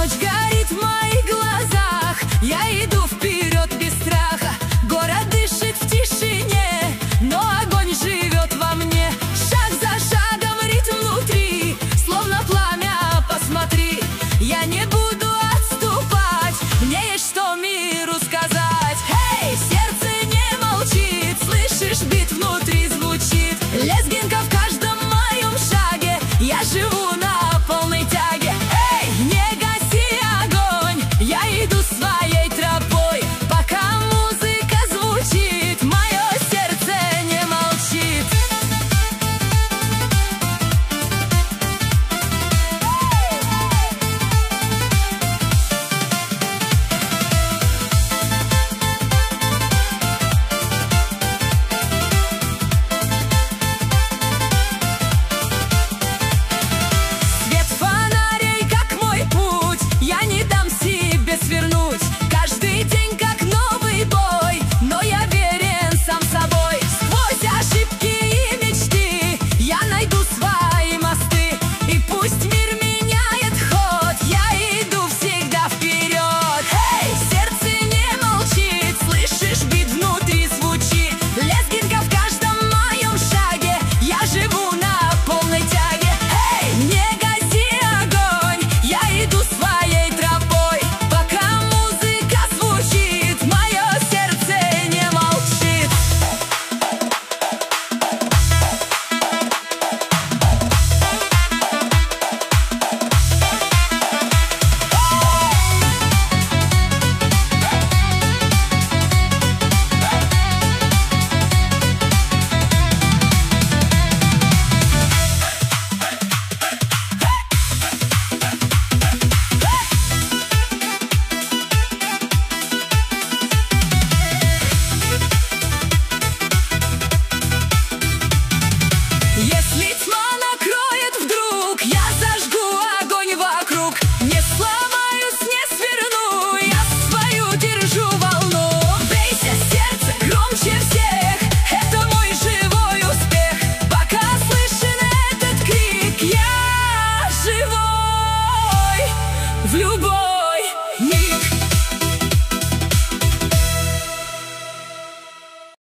Ночь горит в моих глазах, я иду вперед без страха. Город дышит в тишине, но огонь живет во мне. Шаг за шагом ритм внутри, словно пламя, посмотри. Я не буду отступать, мне есть что миру сказать. Эй, сердце не молчит, слышишь, бит внутри звучит. Лезгинка в каждом моем шаге, я живу на полной тяге. Эй, не гаси огонь, я иду своей тропой. Пока музыка звучит, мое сердце не молчит. Свет фонарей, как мой путь, я не дам себе свернуть. Каждый день как новый бой, но я верен сам собой. Сквозь ошибки и мечты я найду свои мосты. И пусть мир меняет ход, я иду всегда вперед. Эй, сердце не молчит, слышишь, бит внутри звучит. Лезгинка в каждом моем шаге, я живу на полной тяге. Эй, не гаси огонь, я иду своей тропой. Пока музыка звучит, мое сердце не молчит. Если тьма накроет вдруг, я зажгу огонь вокруг. Не сломаюсь, не сверну, я свою держу волну. Бейся, сердце, громче всех, это мой живой успех. Пока слышен этот крик, я живой в любой миг.